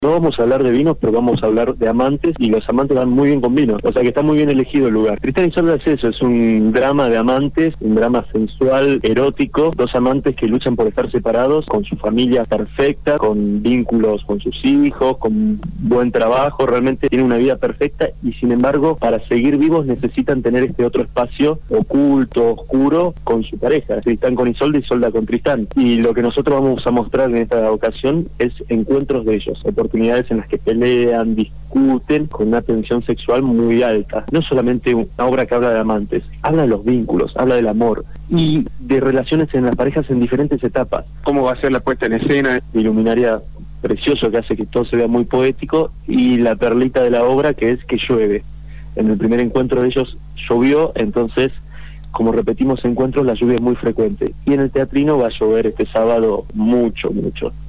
No vamos a hablar de vinos, pero vamos a hablar de amantes, y los amantes van muy bien con vino, o sea que está muy bien elegido el lugar. Tristán y Isolda es eso, es un drama de amantes, un drama sensual, erótico, dos amantes que luchan por estar separados, con su familia perfecta, con vínculos con sus hijos, con buen trabajo, realmente tienen una vida perfecta, y sin embargo, para seguir vivos necesitan tener este otro espacio oculto, oscuro, con su pareja, Tristán con Isolda, Isolda con Tristán. Y lo que nosotros vamos a mostrar en esta ocasión es encuentros de ellos, oportunidades en las que pelean, discuten, con una tensión sexual muy alta. No solamente una obra que habla de amantes, habla de los vínculos, habla del amor y de relaciones en las parejas en diferentes etapas. ¿Cómo va a ser la puesta en escena? De iluminaria precioso que hace que todo se vea muy poético, y la perlita de la obra, que es que llueve. En el primer encuentro de ellos llovió, entonces, como repetimos encuentros, la lluvia es muy frecuente. Y en el teatrino va a llover este sábado mucho, mucho.